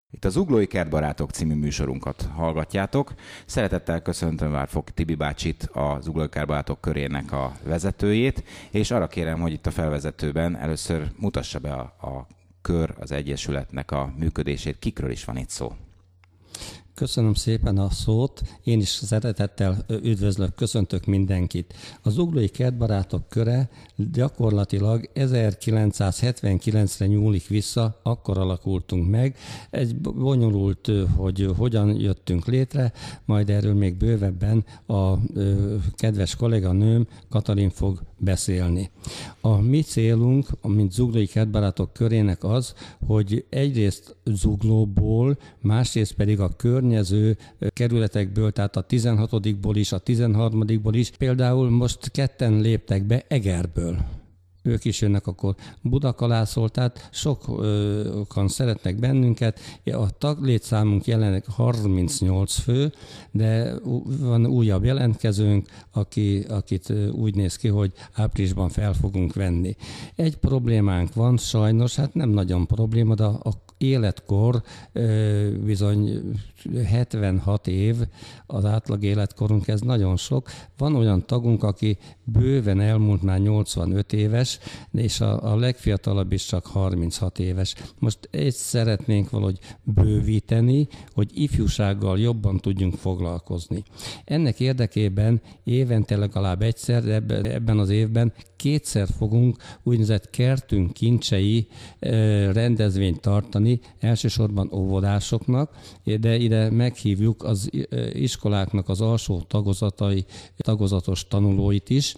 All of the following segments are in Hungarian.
Itt az Zuglói Kertbarátok című műsorunkat hallgatjátok. Szeretettel köszöntöm Várfok Tibi bácsit, a Zuglói Kertbarátok körének a vezetőjét, és arra kérem, hogy itt a felvezetőben először mutassa be a kör, az egyesületnek a működését. Kikről is van itt szó? Köszönöm szépen a szót. Én is szeretettel üdvözlök, köszöntök mindenkit. A Zuglói Kertbarátok köre gyakorlatilag 1979-re nyúlik vissza, akkor alakultunk meg. Egy bonyolult, hogy hogyan jöttünk létre, majd erről még bővebben a kedves kolléganőm Katalin fog beszélni. A mi célunk, mint Zuglói Kertbarátok körének az, hogy egyrészt Zuglóból, másrészt pedig a környező kerületekből, tehát a 16-ból is, a 13-ból is, például most ketten léptek be Egerből. Ők is jönnek akkor Budakalászról, tehát sokan szeretnek bennünket. A taglétszámunk jelenleg 38 fő, de van újabb jelentkezőnk, akit úgy néz ki, hogy áprilisban fel fogunk venni. Egy problémánk van sajnos, hát nem nagyon probléma, de a életkor bizony 76 év, az átlag életkorunk, ez nagyon sok. Van olyan tagunk, aki bőven elmúlt már 85 éves, és a legfiatalabb is csak 36 éves. Most ezt szeretnénk valahogy bővíteni, hogy ifjúsággal jobban tudjunk foglalkozni. Ennek érdekében évente legalább egyszer, ebben az évben kétszer fogunk úgynevezett kertünk kincsei rendezvényt tartani, elsősorban óvodásoknak, de ide meghívjuk az iskoláknak az alsó tagozatos tanulóit is.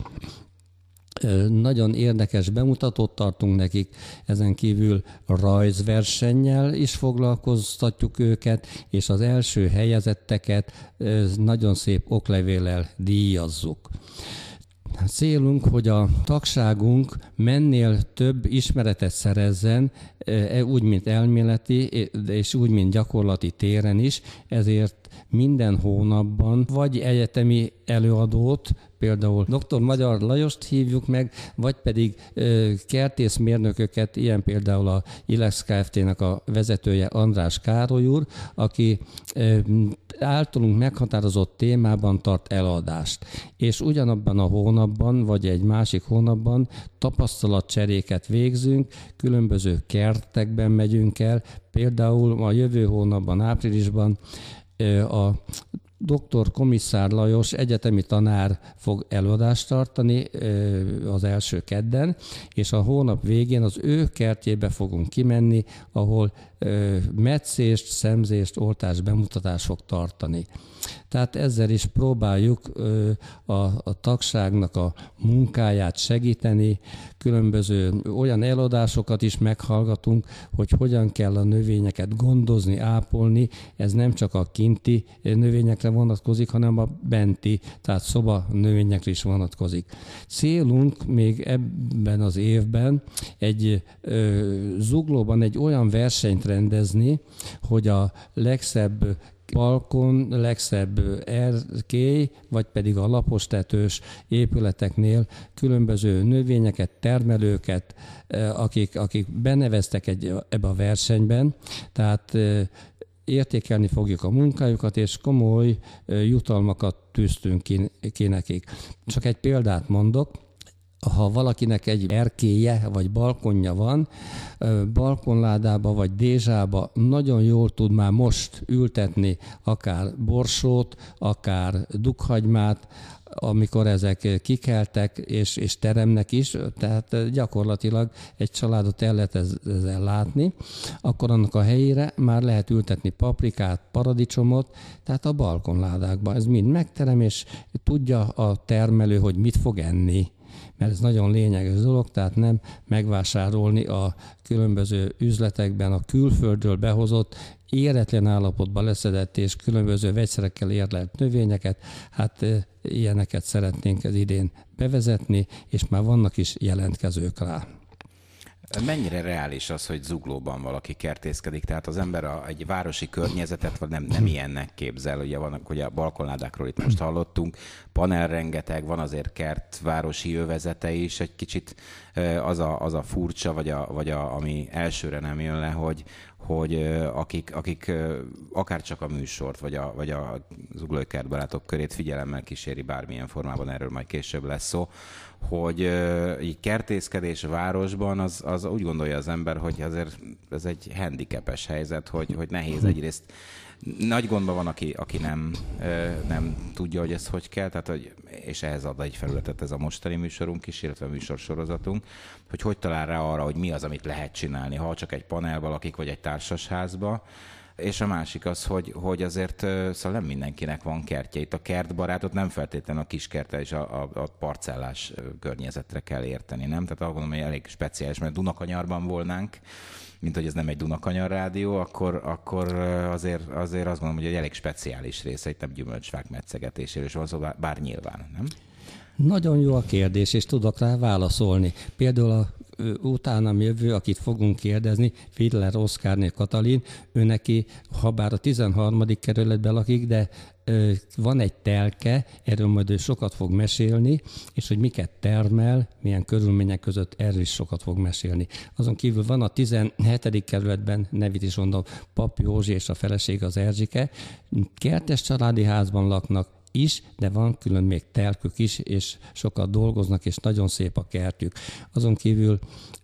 Nagyon érdekes bemutatót tartunk nekik, ezen kívül rajzversennyel is foglalkoztatjuk őket, és az első helyezetteket nagyon szép oklevéllel díjazzuk. Célunk, hogy a tagságunk mennél több ismeretet szerezzen, úgy, mint elméleti, és úgy, mint gyakorlati téren is, ezért minden hónapban vagy egyetemi előadót, például dr. Magyar Lajost hívjuk meg, vagy pedig kertészmérnököket, ilyen például a Ilex Kft-nek a vezetője András Károly úr, aki általunk meghatározott témában tart előadást. És ugyanabban a hónapban, vagy egy másik hónapban tapasztalatcseréket végzünk, különböző kertekben megyünk el, például a jövő hónapban, áprilisban a Dr. Komisszár Lajos egyetemi tanár fog előadást tartani az első kedden, és a hónap végén az ő kertjébe fogunk kimenni, ahol metszést, szemzést, oltást, bemutatást fog tartani. Tehát ezzel is próbáljuk a tagságnak a munkáját segíteni, különböző olyan előadásokat is meghallgatunk, hogy hogyan kell a növényeket gondozni, ápolni. Ez nem csak a kinti növényekre vonatkozik, hanem a benti, tehát szoba növényekre is vonatkozik. Célunk még ebben az évben Zuglóban egy olyan versenyt rendezni, hogy a legszebb balkon, legszebb erkély, vagy pedig a lapostetős épületeknél különböző növényeket, termelőket, akik beneveztek ebbe a versenyben, tehát értékelni fogjuk a munkájukat, és komoly jutalmakat tűztünk ki nekik. Csak egy példát mondok. Ha valakinek egy erkélye vagy balkonja van, balkonládába vagy dézsába nagyon jól tud már most ültetni akár borsót, akár dukhagymát, amikor ezek kikeltek és teremnek is, tehát gyakorlatilag egy családot el lehet ezzel látni, akkor annak a helyére már lehet ültetni paprikát, paradicsomot, tehát a balkonládákban. Ez mind megterem, és tudja a termelő, hogy mit fog enni. Mert ez nagyon lényeges dolog, tehát nem megvásárolni a különböző üzletekben a külföldről behozott, éretlen állapotban leszedett és különböző vegyszerekkel érlelt növényeket, hát ilyeneket szeretnénk az idén bevezetni, és már vannak is jelentkezők rá. Mennyire reális az, hogy Zuglóban valaki kertészkedik? Tehát az ember egy városi környezetet vagy nem ilyennek képzel. Ugye vannak, ugye a balkonládákról itt most hallottunk, panel rengeteg, van azért kert, városi övezete is, egy kicsit az a furcsa, ami elsőre nem jön le, hogy akik akár csak a műsort, vagy a Zuglói Kertbarátok körét figyelemmel kíséri bármilyen formában, erről majd később lesz szó, hogy így kertészkedés városban az úgy gondolja az ember, hogy azért ez egy handicapes helyzet, hogy nehéz egyrészt. Nagy gondban van, aki nem tudja, hogy ez hogy kell, tehát, és ehhez ad egy felületet ez a mostani műsorunk is, illetve a műsorsorozatunk, hogy talál rá arra, hogy mi az, amit lehet csinálni, ha csak egy panelban lakik, vagy egy társasházba. És a másik az, hogy azért szóval nem mindenkinek van kertje. Itt a kertbarátot nem feltétlenül a kiskerttel és a parcellás környezetre kell érteni, nem? Tehát azt gondolom, hogy elég speciális, mert Dunakanyarban volnánk, mint hogy ez nem egy Dunakanyar rádió, akkor azért azt gondolom, hogy egy elég speciális része, itt nem gyümölcsfák metszegetéséről is van szó, bár nyilván, nem? Nagyon jó a kérdés, és tudok rá válaszolni. Például a utánam jövő, akit fogunk kérdezni, Fiedler Oszkárné Katalin, ő neki, ha bár a 13. kerületben lakik, de van egy telke, erről majd ő sokat fog mesélni, és hogy miket termel, milyen körülmények között, erről is sokat fog mesélni. Azon kívül van a 17. kerületben, nevét is mondom, Pap Józsi és a felesége az Erzsike, kertes családi házban laknak is, de van külön még telkük is, és sokat dolgoznak, és nagyon szép a kertjük. Azon kívül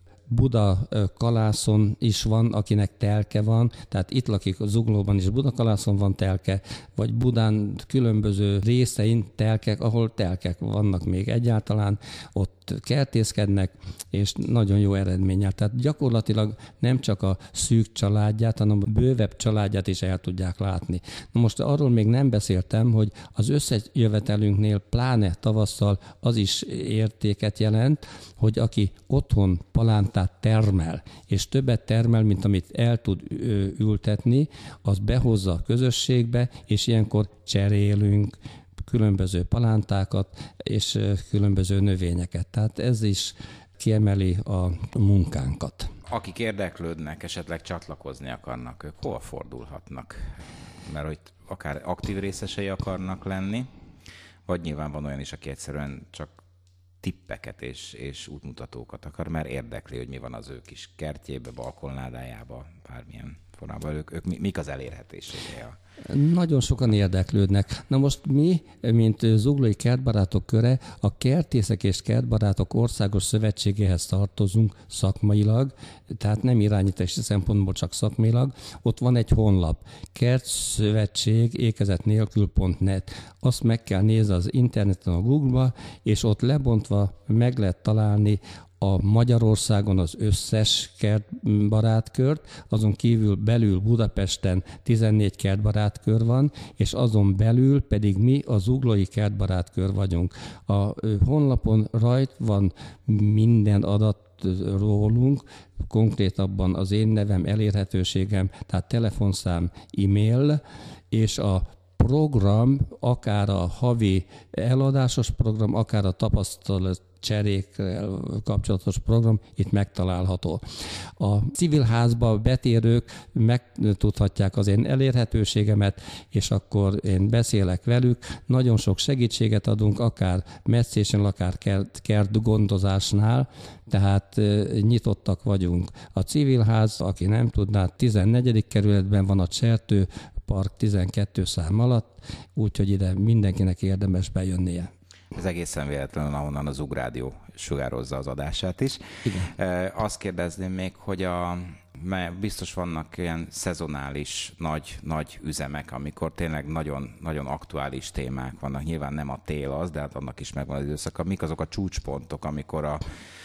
Budakalászon is van, akinek telke van, tehát itt lakik a Zuglóban is, Budakalászon van telke, vagy Budán különböző részein telkek, ahol telkek vannak még egyáltalán, ott kertészkednek, és nagyon jó eredménnyel. Tehát gyakorlatilag nem csak a szűk családját, hanem a bővebb családját is el tudják látni. Na most arról még nem beszéltem, hogy az összejövetelünknél, pláne tavasszal az is értéket jelent, hogy aki otthon palántát termel, és többet termel, mint amit el tud ültetni, az behozza a közösségbe, és ilyenkor cserélünk különböző palántákat és különböző növényeket. Tehát ez is kiemeli a munkánkat. Akik érdeklődnek, esetleg csatlakozni akarnak, ők hol fordulhatnak? Mert hogy akár aktív részesei akarnak lenni, vagy nyilván van olyan is, aki egyszerűen csak tippeket és útmutatókat akar, mert érdekli, hogy mi van az ő kis kertjébe, balkonládájába, bármilyen formában. Ők mik az elérhetőségei? Nagyon sokan érdeklődnek. Na most mi, mint Zuglói Kertbarátok köre, a Kertészek és Kertbarátok Országos Szövetségéhez tartozunk szakmailag, tehát nem irányítási szempontból, csak szakmailag. Ott van egy honlap, kertszövetség ékezetnélkül.net. Azt meg kell nézni az interneten, a Google-ba, és ott lebontva meg lehet találni a Magyarországon az összes kertbarátkört, azon kívül belül Budapesten 14 kertbarátkör van, és azon belül pedig mi a Zuglói Kertbarátkör vagyunk. A honlapon rajt van minden adat rólunk, konkrétabban az én nevem, elérhetőségem, tehát telefonszám, e-mail, és a program, akár a havi eladásos program, akár a tapasztalat cserékkel kapcsolatos program itt megtalálható. A civil házba betérők megtudhatják az én elérhetőségemet, és akkor én beszélek velük. Nagyon sok segítséget adunk, akár meccésen, akár kertgondozásnál, tehát nyitottak vagyunk. A civil ház, aki nem tudná, 14. kerületben van a Csertő Park 12 szám alatt, úgyhogy ide mindenkinek érdemes bejönnie. Ez egészen véletlenül, ahonnan az Zugrádió sugározza az adását is. Igen. Azt kérdezném még, hogy mert biztos vannak ilyen szezonális nagy üzemek, amikor tényleg nagyon, nagyon aktuális témák vannak. Nyilván nem a tél az, de hát annak is megvan az időszaka. Mik azok a csúcspontok, amikor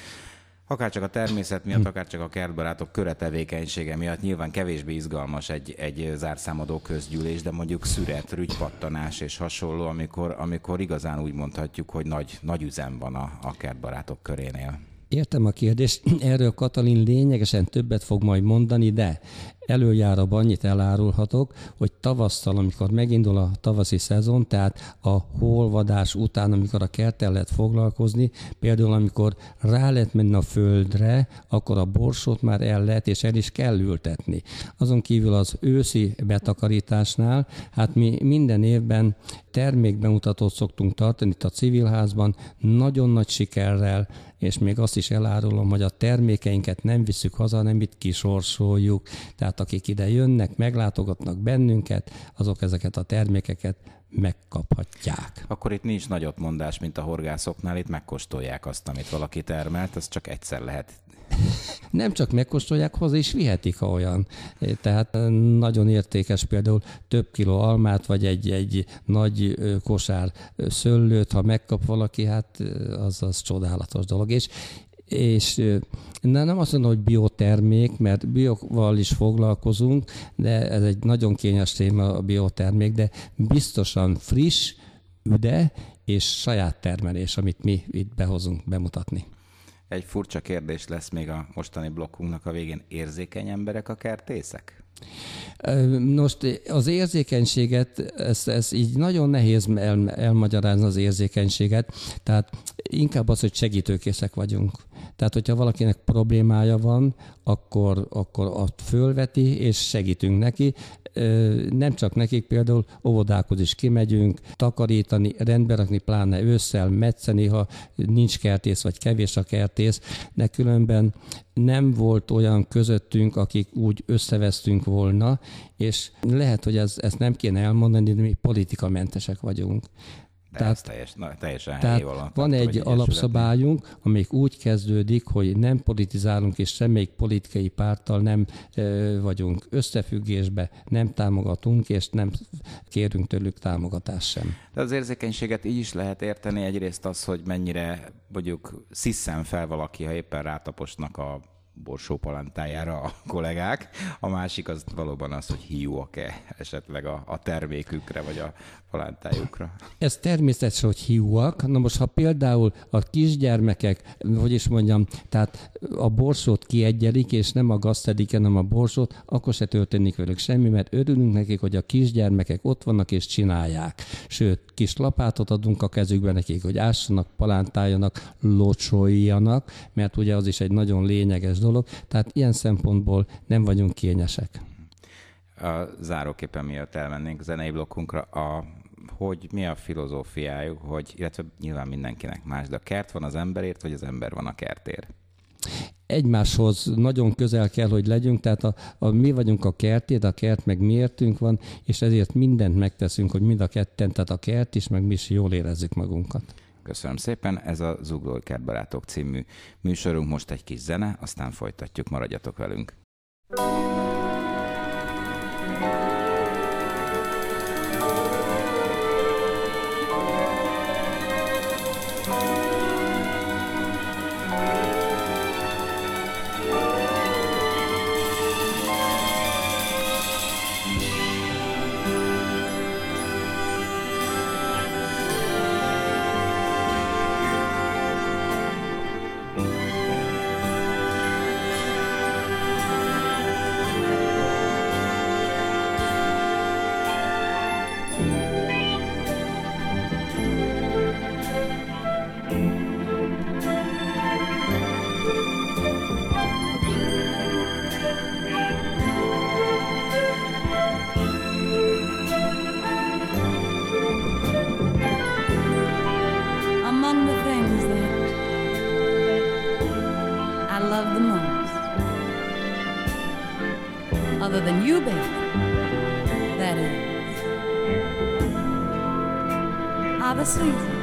akár csak a természet miatt, akár csak a kertbarátok köre tevékenysége miatt nyilván kevésbé izgalmas egy zárszámadó közgyűlés, de mondjuk szüret, rügypattanás és hasonló, amikor igazán úgy mondhatjuk, hogy nagy üzem van a kertbarátok körénél. Értem a kérdést, erről Katalin lényegesen többet fog majd mondani, de előjáróban annyit elárulhatok, hogy tavasszal, amikor megindul a tavaszi szezon, tehát a holvadás után, amikor a kerttel lehet foglalkozni, például amikor rá lehet menni a földre, akkor a borsót már el lehet, és el is kell ültetni. Azon kívül az őszi betakarításnál, hát mi minden évben termékbemutatót szoktunk tartani itt a civilházban, nagyon nagy sikerrel, és még azt is elárulom, hogy a termékeinket nem visszük haza, hanem itt kisorsoljuk. Tehát tehát akik ide jönnek, meglátogatnak bennünket, azok ezeket a termékeket megkaphatják. Akkor itt nincs nagyotmondás, mint a horgászoknál, itt megkóstolják azt, amit valaki termelt, ez csak egyszer lehet. Nem csak megkóstolják, hozzá is vihetik, ha olyan. Tehát nagyon értékes például több kiló almát, vagy egy nagy kosár szőlőt, ha megkap valaki, hát az csodálatos dolog. És nem azt mondom, hogy biotermék, mert bioval is foglalkozunk, de ez egy nagyon kényes téma a biotermék, de biztosan friss, üde és saját termelés, amit mi itt behozunk bemutatni. Egy furcsa kérdés lesz még a mostani blokkunknak a végén. Érzékeny emberek a kertészek? Most az érzékenységet, ez így nagyon nehéz elmagyarázni az érzékenységet, tehát inkább az, hogy segítőkészek vagyunk. Tehát, hogyha valakinek problémája van, akkor azt fölveti, és segítünk neki. Nem csak nekik, például óvodákhoz is kimegyünk, takarítani, rendbe rakni, pláne ősszel, metszeni, ha nincs kertész, vagy kevés a kertész, de különben nem volt olyan közöttünk, akik úgy összevesztünk volna, és lehet, hogy ezt nem kéne elmondani, de mi politikamentesek vagyunk. Teljesen tehát van egy alapszabályunk, amelyik úgy kezdődik, hogy nem politizálunk, és semmelyik politikai párttal nem vagyunk összefüggésbe, nem támogatunk, és nem kérünk tőlük támogatást sem. De az érzékenységet így is lehet érteni. Egyrészt az, hogy mennyire mondjuk sziszen fel valaki, ha éppen rátaposnak a borsópalántájára a kollégák. A másik az valóban az, hogy hiúak-e esetleg a termékükre, vagy a palántájukra. Ez természetesen, hogy hiúak. Na most, ha például a kisgyermekek, hogy is mondjam, tehát a borsót kiegyelik, és nem a gazt szedik, hanem a borsót, akkor se történik velük semmi, mert örülünk nekik, hogy a kisgyermekek ott vannak és csinálják. Sőt, kis lapátot adunk a kezükbe nekik, hogy ássanak, palántáljanak, locsoljanak, mert ugye az is egy nagyon lényeges dolog. Tehát ilyen szempontból nem vagyunk kényesek. Záróképpen mielőtt elmennénk a zenei blokkunkra, hogy mi a filozófiájuk, illetve nyilván mindenkinek más, de a kert van az emberért, vagy az ember van a kertért? Egymáshoz nagyon közel kell, hogy legyünk, tehát mi vagyunk a kertért, a kert meg miértünk van, és ezért mindent megteszünk, hogy mind a ketten, tehát a kert is, meg mi is jól érezzük magunkat. Köszönöm szépen, ez a Zuglói Kertbarátok című műsorunk, most egy kis zene, aztán folytatjuk, maradjatok velünk. Other than you, baby, that is, are the seasons,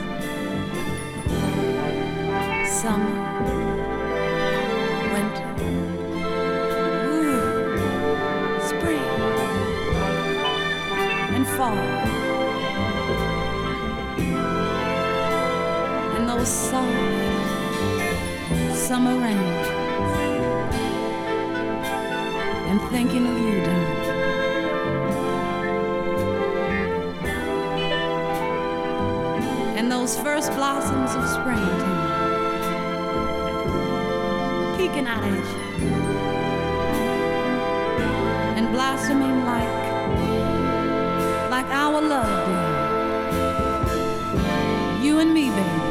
summer, winter, spring, and fall, and those soft summer rains. And thinking of you, darling. And those first blossoms of springtime peeking out at you and blossoming like our love did. You and me, baby.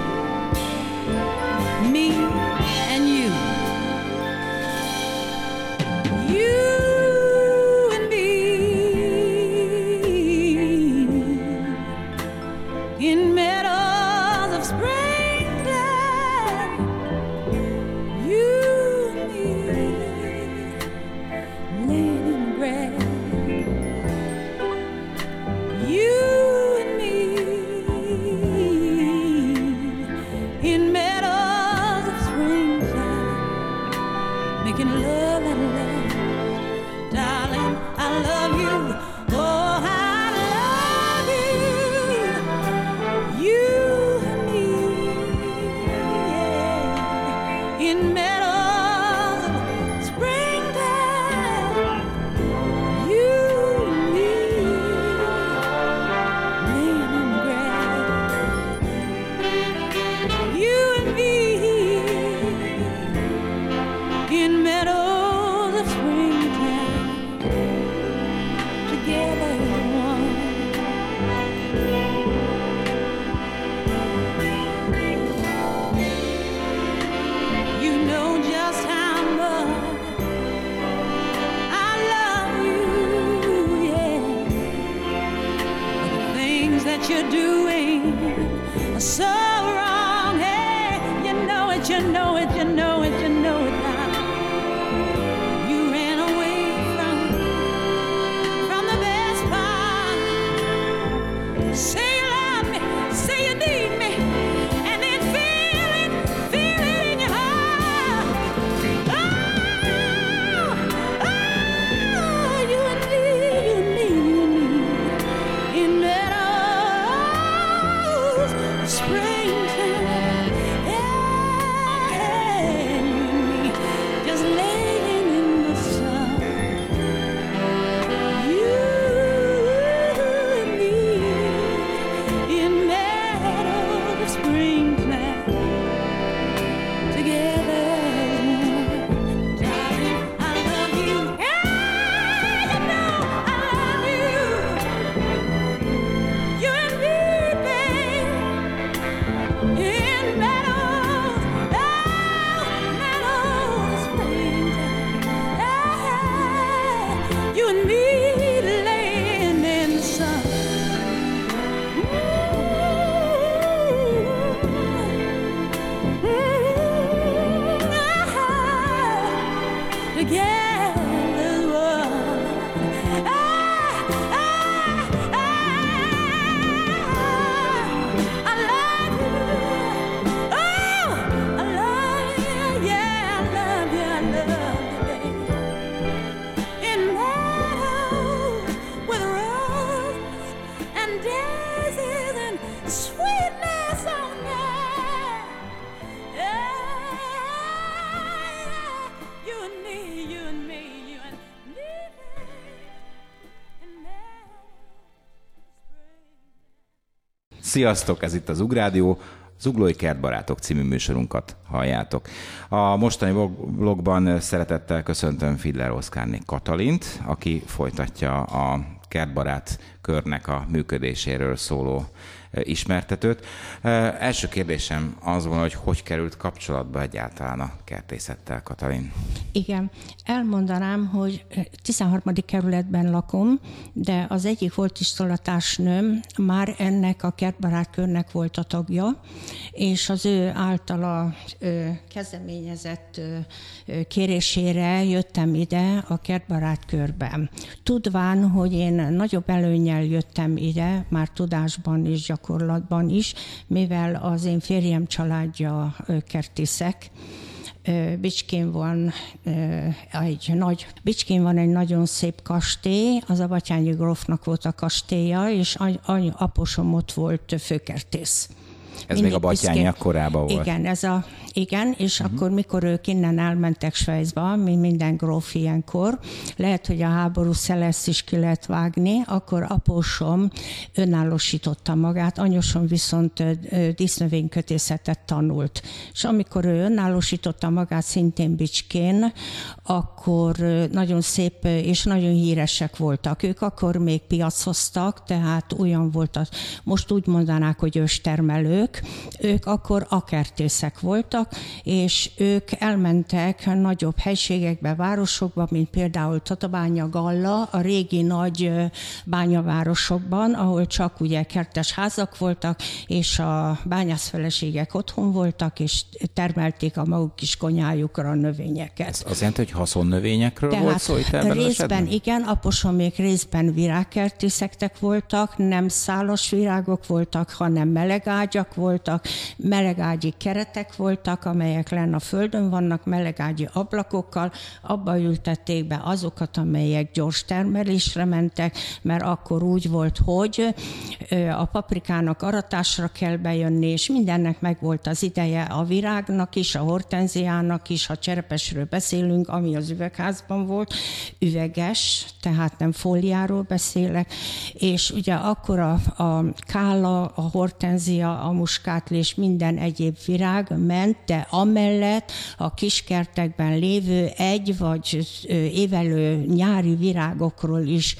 Me and you. Laying what you're doing so wrong. Hey, you know it, you know it, you know it, you know it now. You ran away from the best part. Say you love me, say you need me, and then feel it in your heart. Oh, you and me in meadows, springtime, yeah, you and me just laying in the sun. You and me in meadows, springtime, together. Darling, I love you. Yeah, you know I love you. You and me, babe, in meadows, meadows, springtime. You and me laying in the sun. Sweetness on that. You and me, you and me, you and me, and now Sziasztok, ez itt az Ugrádió, Zuglói Kertbarátok című műsorunkat halljátok. A mostani vlogban szeretettel köszöntöm Fiedler Oszkárné Katalint, aki folytatja a Kertbarát körnek a működéséről szóló ismertetőt. Első kérdésem az volna, hogy került kapcsolatba egyáltalán a kertészettel, Katalin? Igen, elmondanám, hogy 13. kerületben lakom, de az egyik volt iskolatársnőm már ennek a kertbarát körnek volt a tagja, és az ő általa kezdeményezett kérésére jöttem ide a kertbarát körben. Tudván, hogy én nagyobb előnnyel jöttem ide, már tudásban és gyakorlatban is, mivel az én férjem családja kertészek. Bicskén van egy nagyon szép kastély, az a Batthyány grófnak volt a kastélya, és aposom ott volt főkertész. Ez még a Batthyányak korában volt? Igen, és akkor, mikor ők innen elmentek Svájcba, mint minden gróf ilyenkor, lehet, hogy a háború szeleszt is ki lehet vágni, akkor apósom önállósította magát, anyósom viszont dísznövénykötészetet tanult. És amikor ő önállósította magát szintén Bicskén, akkor nagyon szép és nagyon híresek voltak. Ők akkor még piacoztak, tehát olyan volt, most úgy mondanák, hogy őstermelők, ők akkor akertészek voltak, és ők elmentek nagyobb helységekbe, városokba, mint például Tatabánya, Galla, a régi nagy bányavárosokban, ahol csak ugye kertes házak voltak, és a bányászfeleségek otthon voltak, és termelték a maguk kis konyhájukra a növényeket. Ez azt jelenti, hogy haszonnövényekről volt szó itt ebben részben esetben? Igen, aposomék részben virágkertészektek voltak, nem szálas virágok voltak, hanem melegágyak voltak, melegágyi keretek voltak, amelyek lenn a földön vannak, melegágyi ablakokkal, abba ültették be azokat, amelyek gyors termelésre mentek, mert akkor úgy volt, hogy a paprikának aratásra kell bejönni, és mindennek megvolt az ideje, a virágnak is, a hortenziának is, ha cserepesről beszélünk, ami az üvegházban volt, üveges, tehát nem fóliáról beszélek, és ugye akkor a kála, a hortenzia, a muskátli és minden egyéb virág ment, de amellett a kiskertekben lévő egy vagy évelő nyári virágokról is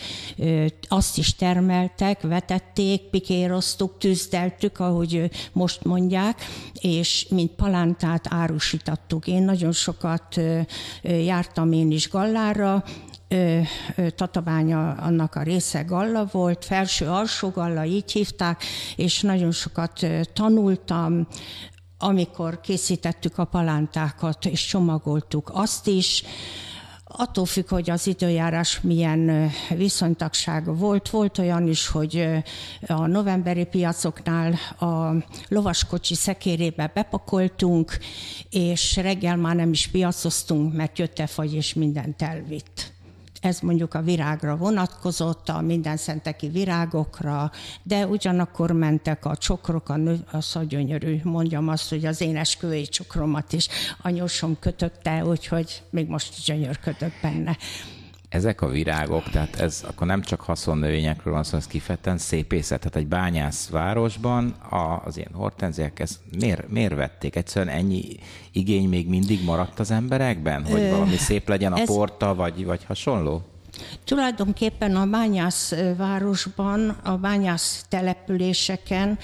azt is termeltek, vetették, pikéroztuk, tűzdeltük, ahogy most mondják, és mint palántát árusítottuk. Én nagyon sokat jártam én is Gallára, Tatabánya annak a része Galla volt, felső-alsó Galla, így hívták, és nagyon sokat tanultam, amikor készítettük a palántákat, és csomagoltuk azt is. Attól függ, hogy az időjárás milyen viszonytagsága volt. Volt olyan is, hogy a novemberi piacoknál a lovaskocsi szekérébe bepakoltunk, és reggel már nem is piacoztunk, mert jött a fagy, és mindent elvitt. Ez mondjuk a virágra vonatkozott, a mindenszenteki virágokra, de ugyanakkor mentek a csokrok, az a gyönyörű, mondjam azt, hogy az én esküvői csokromat is anyósom kötötte, úgyhogy még most is gyönyörködök benne. Ezek a virágok, tehát ez akkor nem csak haszonnövényekről van szó, ez kifejezetten szépészet. Tehát egy bányászvárosban az ilyen hortenziák, ezt miért vették? Egyszerűen ennyi igény még mindig maradt az emberekben? Hogy valami szép legyen a porta, vagy hasonló? Tulajdonképpen a bányászvárosban, a bányász településeken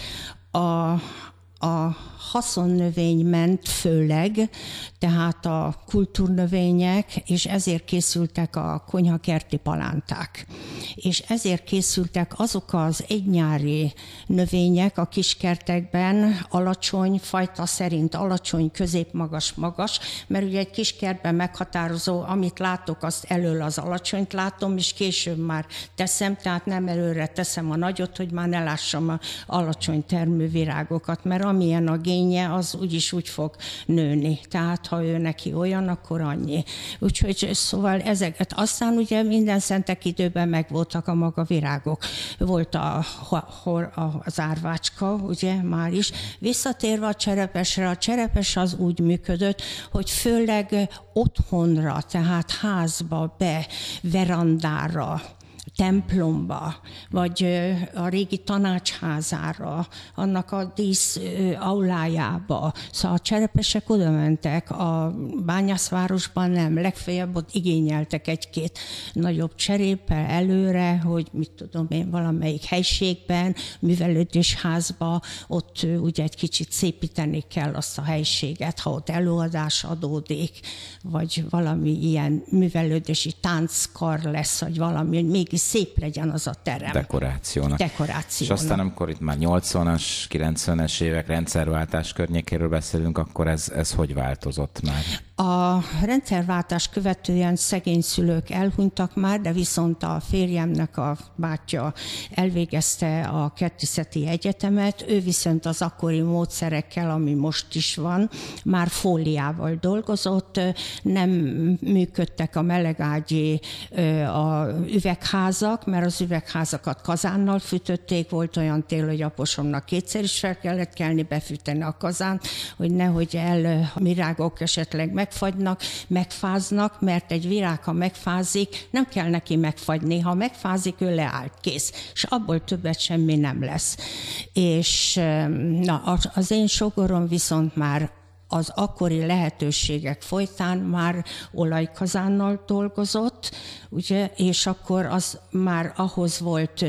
a haszonnövény ment főleg, tehát a kultúrnövények, és ezért készültek a konyhakerti palánták. És ezért készültek azok az egynyári növények a kiskertekben, alacsony, fajta szerint alacsony, középmagas, magas, mert ugye egy kiskertben meghatározó, amit látok, azt elől az alacsonyt látom, és később már teszem, tehát nem előre teszem a nagyot, hogy már ne lássam az alacsony termővirágokat, mert amilyen a génye, az úgyis úgy fog nőni. Tehát ha ő neki olyan, akkor annyi. Úgyhogy szóval ezeket. Aztán ugye minden szentek időben megvoltak a maga virágok. Volt az árvácska, ugye már is. Visszatérve a cserepesre, a cserepes az úgy működött, hogy főleg otthonra, tehát házba, verandára, templomba, vagy a régi tanácsházára, annak a dísz aulájába. Szóval a cserepesek oda mentek, a bányászvárosban nem, legfeljebb ott igényeltek egy-két nagyobb cserépe előre, hogy mit tudom én, valamelyik helységben, művelődésházba, ott ugye egy kicsit szépíteni kell azt a helységet, ha ott előadás adódik, vagy valami ilyen művelődési tánckar lesz, vagy valami, hogy mégis szép legyen az a terem. Dekorációnak. És aztán, amikor itt már 80-as, 90-es évek rendszerváltás környékéről beszélünk, akkor ez hogy változott már? A rendszerváltás követően szegény szülők elhunytak már, de viszont a férjemnek a bátyja elvégezte a Kertészeti Egyetemet, ő viszont az akkori módszerekkel, ami most is van, már fóliával dolgozott, nem működtek a melegágyi a üvegházak, mert az üvegházakat kazánnal fűtötték, volt olyan tél, hogy aposomnak kétszer is fel kellett kelni, befűteni a kazánt, hogy nehogy virágok esetleg megfáznak, mert egy virág, ha megfázik, nem kell neki megfagyni, ha megfázik, ő leállt, kész, és abból többet semmi nem lesz. És az én sógorom viszont már az akkori lehetőségek folytán már olajkazánnal dolgozott, ugye, és akkor az már ahhoz volt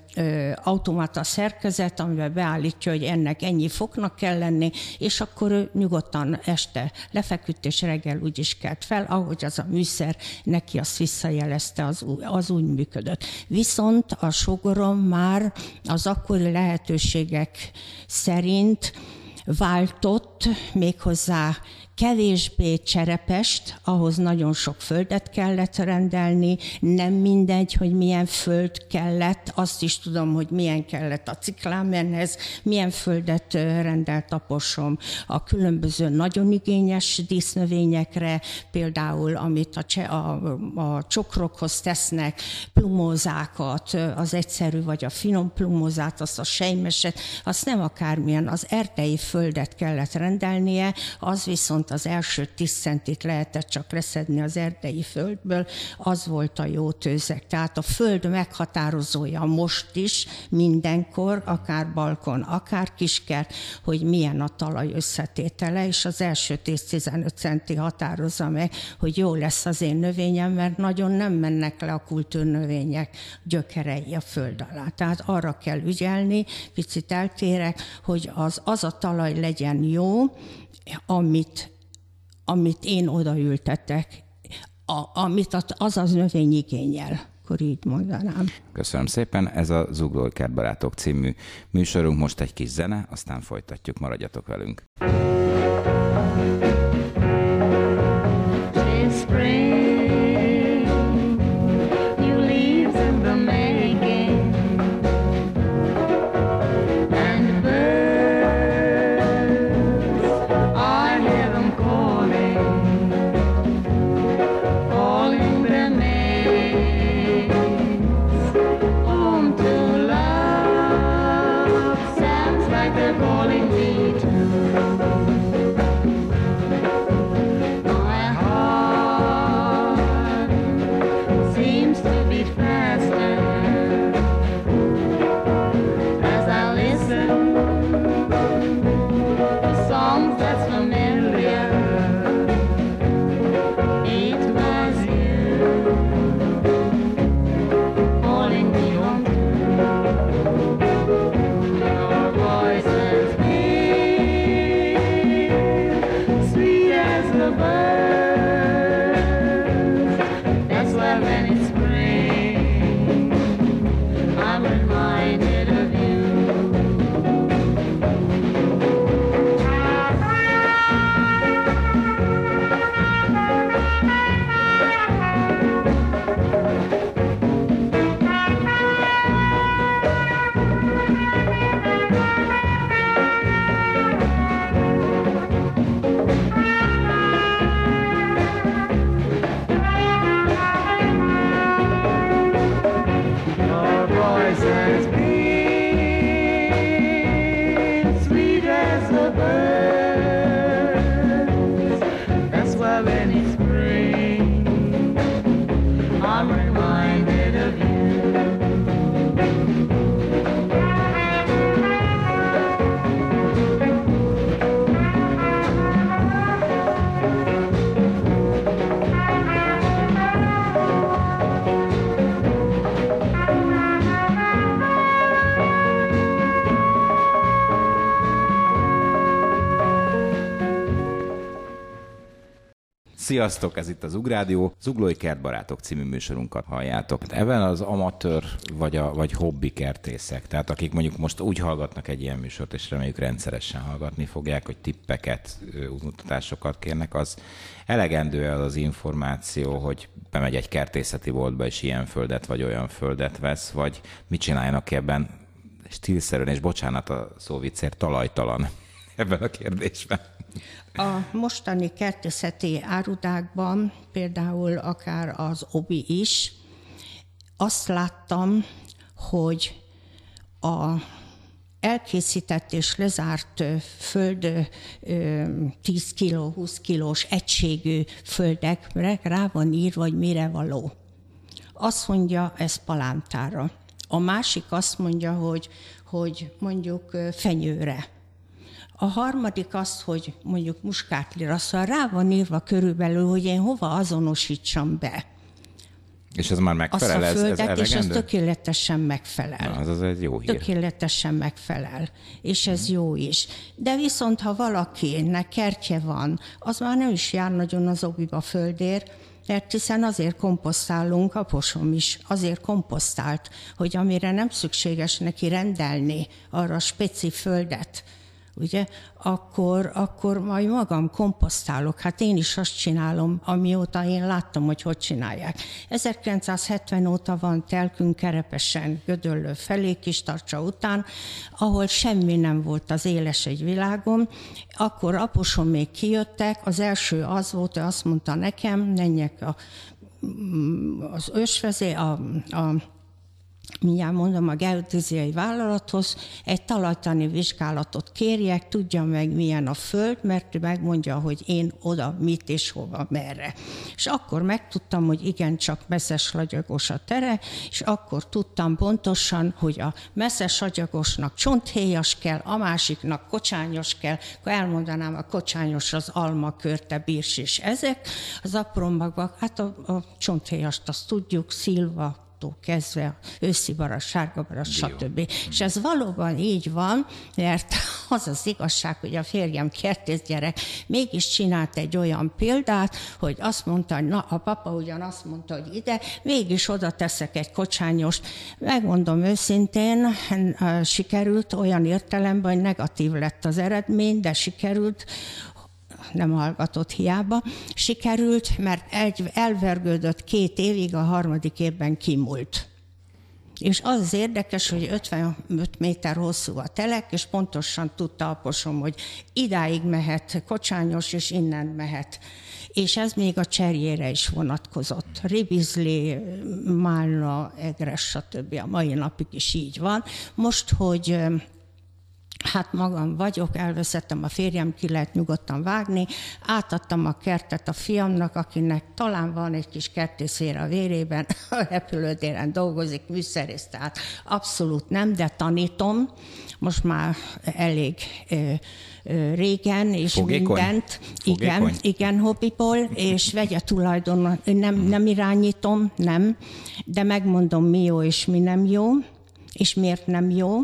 automata szerkezet, amiben beállítja, hogy ennek ennyi foknak kell lenni, és akkor ő nyugodtan este lefeküdt, és reggel úgy is kelt fel, ahogy az a műszer neki azt visszajelezte, az úgy működött. Viszont a sógorom már az akkori lehetőségek szerint váltott, méghozzá kevésbé cserepest, ahhoz nagyon sok földet kellett rendelni, nem mindegy, hogy milyen föld kellett, azt is tudom, hogy milyen kellett a ciklámenhez, milyen földet rendelt aposom a különböző nagyon igényes dísznövényekre, például amit a csokrokhoz tesznek, plumózákat, az egyszerű vagy a finom plumózát, azt a sejmeset, azt nem akármilyen, az erdei földet kellett rendelnie, az viszont az első 10 centit lehetett csak leszedni az erdei földből, az volt a jó tőzeg. Tehát a föld meghatározója most is, mindenkor, akár balkon, akár kiskert, hogy milyen a talaj összetétele, és az első 10-15 centi határozza meg, hogy jó lesz az én növényem, mert nagyon nem mennek le a kultúrnövények gyökerei a föld alá. Tehát arra kell ügyelni, picit eltérek, hogy az a talaj legyen jó, amit én odaültetek. amit az növény igényel, akkor így mondanám. Köszönöm szépen, ez a Zuglói Kertbarátok című műsorunk, most egy kis zene, aztán folytatjuk, maradjatok velünk. Sziasztok, ez itt az Ugrádió, Zuglói Kertbarátok című műsorunkat halljátok. Ebben az amatőr vagy hobbi kertészek, tehát akik mondjuk most úgy hallgatnak egy ilyen műsort, és reméljük rendszeresen hallgatni fogják, hogy tippeket, útmutatásokat kérnek, az elegendő az információ, hogy bemegy egy kertészeti boltba, és ilyen földet vagy olyan földet vesz, vagy mit csináljanak ebben stílszerűen, és bocsánat a szóviccért, talajtalan ebben a kérdésben. A mostani kertészeti árudákban, például akár az OBI is, azt láttam, hogy a elkészített és lezárt föld 10 kg, 20 kilós egységű földekre rá van írva, hogy mire való. Azt mondja, ez palántára. A másik azt mondja, hogy mondjuk fenyőre. A harmadik az, hogy mondjuk muskátlira, szóval rá van írva körülbelül, hogy én hova azonosítsam be. És ez már megfelel? Azt a földet, ez és ez tökéletesen megfelel. Na, az egy jó hír. Tökéletesen megfelel, és ez jó is. De viszont, ha valakinek kertje van, az már nem is jár nagyon az obiba földért, mert hiszen azért komposztálunk, aposom is azért komposztált, hogy amire nem szükséges neki rendelni arra a speci földet, ugye, akkor majd magam komposztálok. Hát én is azt csinálom, amióta én láttam, hogy csinálják. 1970 óta van telkünk Kerepesen, Gödöllő felé, Kistarcsa után, ahol semmi nem volt az éles egy világon. Akkor aposom még kijöttek, az első az volt, hogy azt mondta nekem, menjek az ősvezér, mindjárt mondom, a geodéziai vállalathoz egy talajtani vizsgálatot kérjek, tudja meg milyen a föld, mert ő megmondja, hogy én oda mit és hova, merre. És akkor megtudtam, hogy igencsak messzes lagyagos a tere, és akkor tudtam pontosan, hogy a messzes lagyagosnak csonthéjas kell, a másiknak kocsányos kell, akkor elmondanám, a kocsányos az alma, körte, birs és ezek. Az apromagban, hát a csonthéjast azt tudjuk, szilva, diótól kezdve, őszi barack, sárga barack, stb. És ez valóban így van, mert az az igazság, hogy a férjem kertészgyerek mégis csinált egy olyan példát, hogy azt mondta, hogy na, a papa ugyanazt mondta, hogy ide, mégis oda teszek egy kocsányost. Megmondom őszintén, sikerült olyan értelemben, hogy negatív lett az eredmény, de sikerült, nem hallgatott hiába, sikerült, mert elvergődött 2 évig, a 3. évben kimúlt. És az érdekes, hogy 55 méter hosszú a telek, és pontosan tudta aposom, hogy idáig mehet kocsányos, és innen mehet. És ez még a cserjére is vonatkozott. Ribizli, málna, egres, stb. A mai napig is így van. Most, hogy hát magam vagyok, elveszettem a férjem, ki lehet nyugodtan vágni, átadtam a kertet a fiamnak, akinek talán van egy kis kertészére a vérében, a repülőtéren dolgozik, műszerész, tehát abszolút nem, de tanítom, most már elég régen, és Fogékony? mindent, Fogékony? igen, hobbiból, és vegye tulajdon, nem irányítom, nem, de megmondom, mi jó és mi nem jó, és miért nem jó,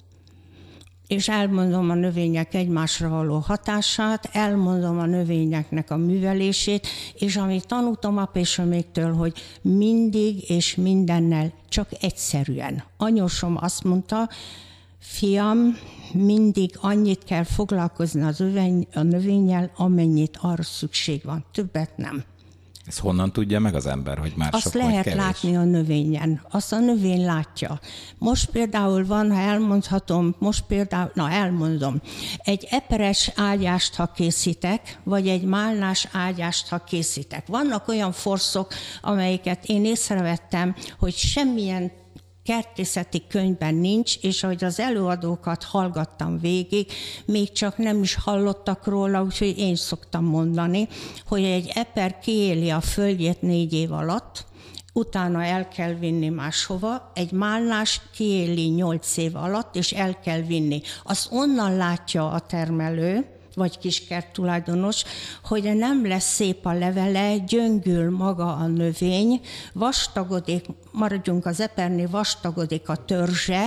és elmondom a növények egymásra való hatását, elmondom a növényeknek a művelését, és amit tanultam apésoméktől, hogy mindig és mindennel csak egyszerűen. Anyósom azt mondta, fiam, mindig annyit kell foglalkozni a növényel, amennyit arra szükség van. Többet nem. Ezt honnan tudja meg az ember, hogy már azt sok vagy lehet kevés? látni a növényen. Azt a növény látja. Most például van, ha elmondhatom, elmondom. Egy eperes ágyást, ha készítek, vagy egy málnás ágyást, ha készítek. Vannak olyan forszok, amelyeket én észrevettem, hogy semmilyen kertészeti könyvben nincs, és ahogy az előadókat hallgattam végig, még csak nem is hallottak róla, úgyhogy én szoktam mondani, hogy egy eper kiéli a földjét 4 év alatt, utána el kell vinni máshova, egy málnás kiéli 8 év alatt, és el kell vinni. Azt onnan látja a termelő, vagy kiskert tulajdonos, hogy nem lesz szép a levele, gyöngül maga a növény, vastagodik, maradjunk az epernél, vastagodik a törzse,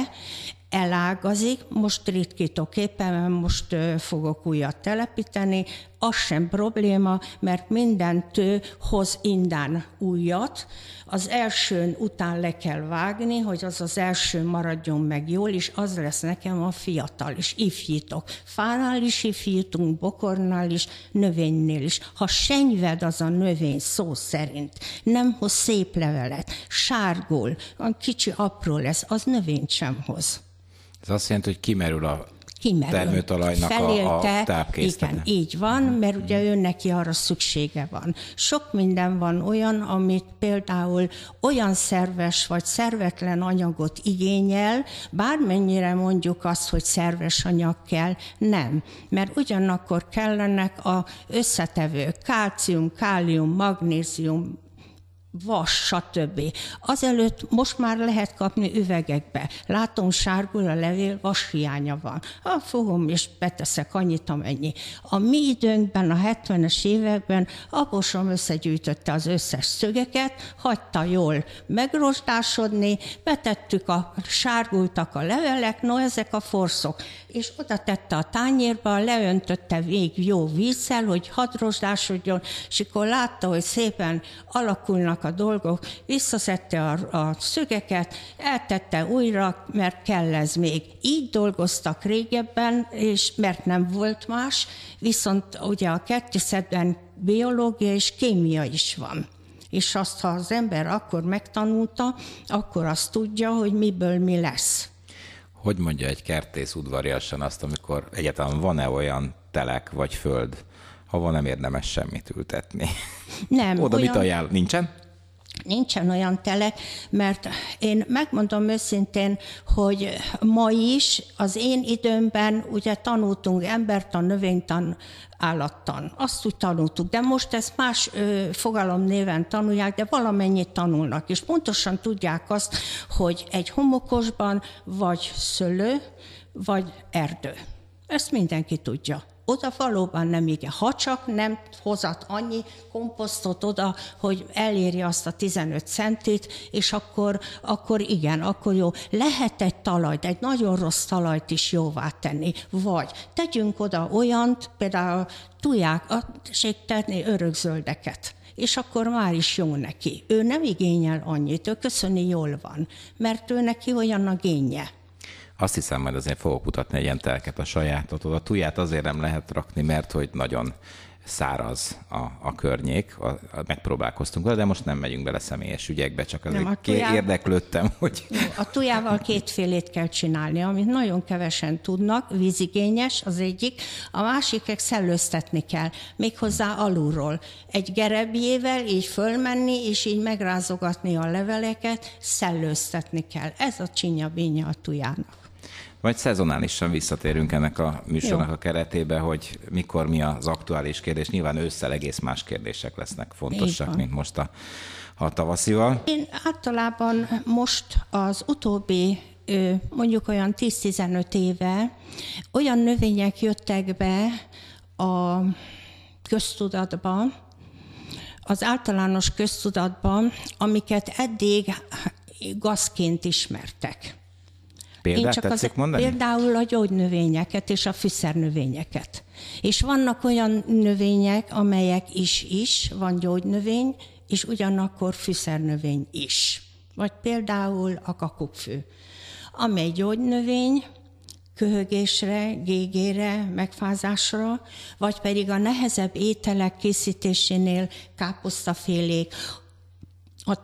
elágazik, most ritkítok éppen, mert most fogok újat telepíteni, az sem probléma, mert minden tő hoz indán újat, az elsőn után le kell vágni, hogy az első maradjon meg jól, és az lesz nekem a fiatal, és ifjítok. Fánál is ifjítunk, bokornál is, növénynél is. Ha senyved az a növény szó szerint, nem hoz szép levelet, sárgul, kicsi apró lesz, az növényt sem hoz. Ez azt jelenti, hogy kimerül a termőtalajnak a tápkészlete. Igen, így van, mert ugye ő neki arra szüksége van. Sok minden van olyan, amit például olyan szerves vagy szervetlen anyagot igényel, bármennyire mondjuk azt, hogy szerves anyag kell, nem. Mert ugyanakkor kellenek az összetevők, kálcium, kálium, magnézium, vas, stb. Azelőtt most már lehet kapni üvegekbe. Látom, sárgul a levél, vas hiánya van. Fogom és beteszek annyit, amennyi. A mi időnkben, a 70-es években aposom összegyűjtötte az összes szögeket, hagyta jól megrostásodni, betettük, sárgultak a levelek, ezek a forszok. És oda tette a tányérba, leöntötte végig jó vízzel, hogy hadd rozsdásodjon, és akkor látta, hogy szépen alakulnak a dolgok, visszaszedte a szögeket, eltette újra, mert kell ez még. Így dolgoztak régebben, és mert nem volt más, viszont ugye a kertészetben biológia és kémia is van. És azt, ha az ember akkor megtanulta, akkor azt tudja, hogy miből mi lesz. Hogy mondja egy kertész udvariasan azt, amikor egyáltalán van-e olyan telek vagy föld, ahol nem érdemes semmit ültetni? Nem. Oda mit ajánl? Nincsen? Nincsen olyan telek, mert én megmondom őszintén, hogy ma is az én időmben ugye tanultunk embertan, növénytan, állattan. Azt úgy tanultuk, de most ezt más fogalomnéven tanulják, de valamennyit tanulnak, és pontosan tudják azt, hogy egy homokosban vagy szőlő, vagy erdő. Ezt mindenki tudja. Oda valóban nem igen. Ha csak nem hozat annyi komposztot oda, hogy elérje azt a 15 centit, és akkor igen, akkor jó. Lehet egy talajt, egy nagyon rossz talajt is jóvá tenni. Vagy tegyünk oda olyant, például tenni örökzöldeket, és akkor már is jó neki. Ő nem igényel annyit, ő köszöni jól van, mert ő neki olyan a génje. Azt hiszem, majd azért fogok mutatni egy ilyen telket a sajátot. A tuját azért nem lehet rakni, mert hogy nagyon száraz a környék. Megpróbálkoztunk vele, de most nem megyünk bele személyes ügyekbe, csak azért érdeklődtem, hogy... A tujával kétfélét kell csinálni, amit nagyon kevesen tudnak, vízigényes az egyik, a másikek szellőztetni kell, méghozzá alulról. Egy gerebjével így fölmenni, és így megrázogatni a leveleket, szellőztetni kell. Ez a csinya-bínya a tujának. Majd szezonálisan visszatérünk ennek a műsornak a keretébe, hogy mikor mi az aktuális kérdés. Nyilván ősszel egész más kérdések lesznek fontosak, mint most a tavaszival. Én általában most az utóbbi mondjuk olyan 10-15 éve olyan növények jöttek be a köztudatba, az általános köztudatban, amiket eddig gazként ismertek. Példát tetszik mondani? Például a gyógynövényeket és a fűszernövényeket. És vannak olyan növények, amelyek is, van gyógynövény, és ugyanakkor fűszernövény is. Vagy például a kakukkfű, amely gyógynövény köhögésre, gégére, megfázásra, vagy pedig a nehezebb ételek készítésénél káposztafélék, a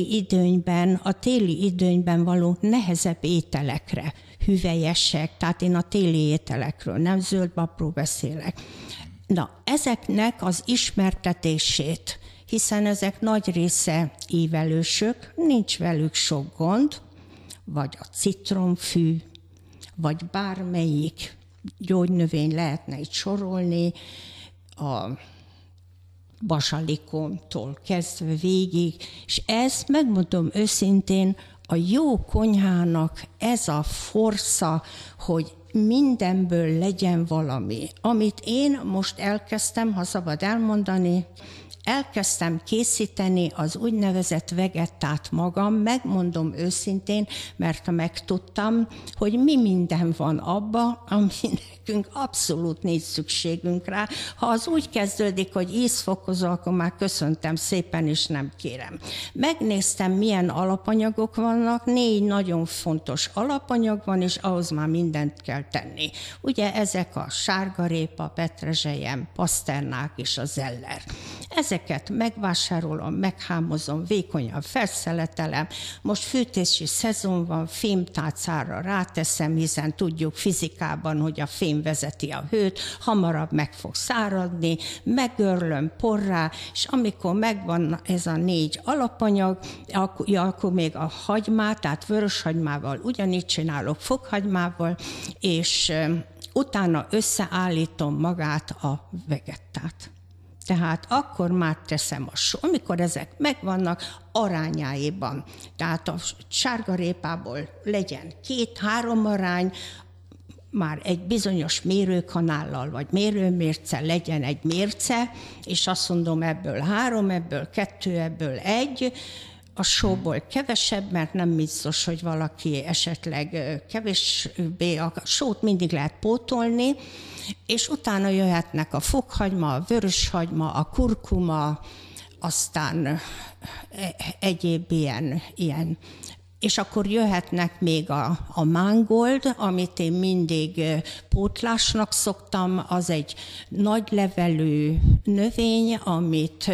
téli időnyben való nehezebb ételekre, hüvelyesek, tehát én a téli ételekről, nem zöldbabról beszélek. Na, ezeknek az ismertetését, hiszen ezek nagy része ívelősök, nincs velük sok gond, vagy a citromfű, vagy bármelyik gyógynövény lehetne itt sorolni, a basalikontól kezdve végig, és ez, megmondom őszintén, a jó konyhának ez a forsza, hogy mindenből legyen valami. Amit én most elkezdtem, ha szabad elmondani, elkezdtem készíteni az úgynevezett vegettát magam, megmondom őszintén, mert megtudtam, hogy mi minden van abba, ami nekünk abszolút nincs szükségünk rá. Ha az úgy kezdődik, hogy ízfokozó, akkor már köszöntem szépen, és nem kérem. Megnéztem, milyen alapanyagok vannak, 4 nagyon fontos alapanyag van, és ahhoz már mindent kell tenni. Ugye ezek a sárgarépa, petrezselyem, paszternák és a zeller. Ezeket megvásárolom, meghámozom, vékonyan felszeletelem. Most fűtési szezon van, fémtálcára ráteszem, hiszen tudjuk fizikában, hogy a fém vezeti a hőt, hamarabb meg fog száradni, megörlöm porrá, és amikor megvan ez a 4 alapanyag, akkor még a hagymát, tehát vöröshagymával ugyanígy csinálok, fokhagymával, és utána összeállítom magát a vegettát. Tehát akkor már teszem amikor ezek megvannak, arányáiban. Tehát a sárgarépából legyen 2-3 arány, már egy bizonyos mérőkanállal vagy mérőmérce legyen egy mérce, és azt mondom, ebből 3, ebből 2, ebből 1, a sóból kevesebb, mert nem biztos, hogy valaki esetleg kevésbé, a sót mindig lehet pótolni, és utána jöhetnek a fokhagyma, a vöröshagyma, a kurkuma, aztán egyéb ilyen. És akkor jöhetnek még a mangold, amit én mindig pótlásnak szoktam, az egy nagy levelű növény, amit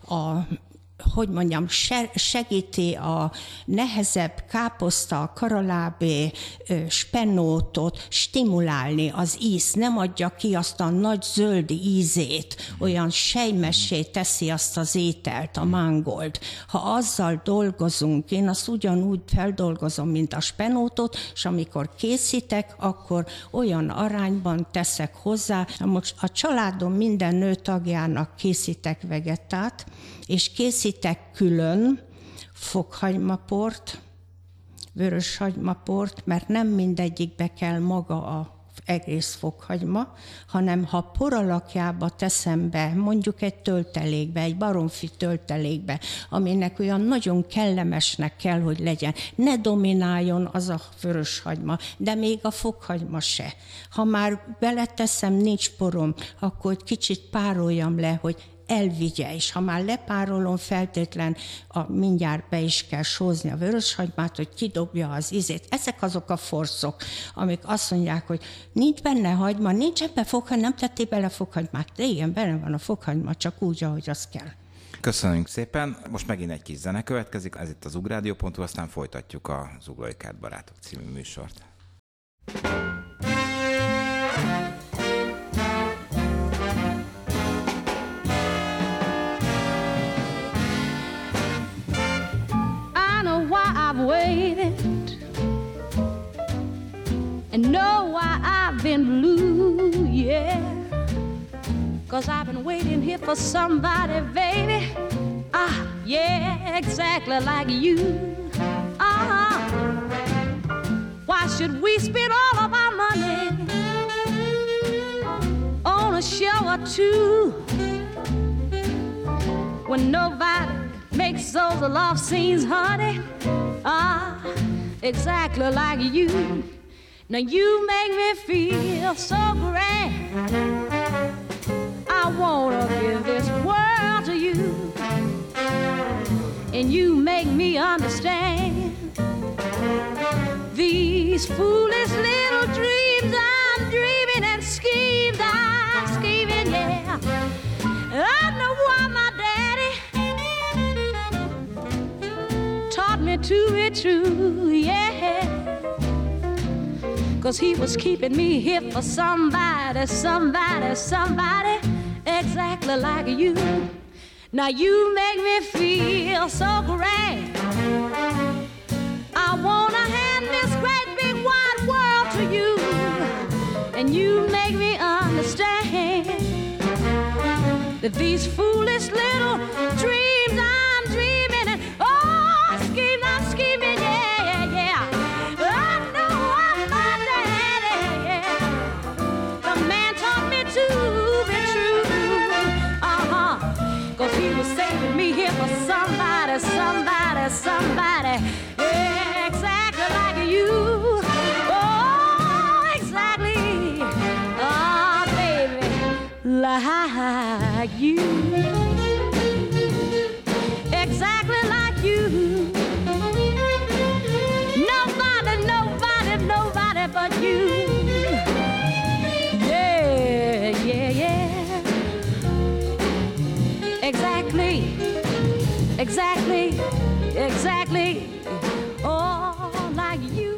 segíti a nehezebb káposzta, karalábé, spenótot stimulálni, az íz, nem adja ki azt a nagy zöld ízét, olyan sejmessé teszi azt az ételt, a mangold. Ha azzal dolgozunk, én azt ugyanúgy feldolgozom, mint a spenótot, és amikor készítek, akkor olyan arányban teszek hozzá. Most a családom minden nő tagjának készítek vegettát, és készítek külön fokhagymaport, vöröshagymaport, mert nem mindegyikbe kell maga a egész fokhagyma, hanem ha poralakjába teszem be, mondjuk egy töltelékbe, egy baromfi töltelékbe, aminek olyan nagyon kellemesnek kell, hogy legyen. Ne domináljon az a vöröshagyma, de még a fokhagyma se. Ha már beleteszem, nincs porom, akkor kicsit pároljam le, hogy elvigye, és ha már lepárolom, feltétlen mindjárt be is kell sózni a vöröshagymát, hogy kidobja az ízét. Ezek azok a forszok, amik azt mondják, hogy nincs benne hagyma, nincs ebben fokhagyma, nem tettél bele fokhagymát. De igen, benne van a fokhagyma, csak úgy, ahogy az kell. Köszönjük szépen. Most megint egy kis zene következik, ez itt az Ugrádió.hu, aztán folytatjuk az Zuglói Kertbarátok című műsort. I've waited and know why I've been blue, yeah. 'Cause I've been waiting here for somebody, baby. Yeah, exactly like you. Why should we spend all of our money on a show or two when nobody makes those love scenes, honey? Exactly like you. Now you make me feel so grand. I wanna give this world to you, and you make me understand these foolish little dreams I'm dreaming, and schemes I'm scheming, yeah. I know why my daddy taught me to be true, yeah. 'Cause he was keeping me here for somebody, somebody, somebody exactly like you. Now you make me feel so grand. I wanna hand this great big wide world to you, and you make me understand that these foolish little dreams I'm dreaming, and scheme I'm scheming, yeah, yeah, yeah. I know I'm my daddy, yeah. The man taught me to be true, 'cause he was saving me here for somebody, somebody, somebody, yeah, exactly like you. Oh, exactly, baby, like you. Exactly like you. Nobody, nobody, nobody but you. Yeah, yeah, yeah. Exactly, exactly, exactly. Oh, like you.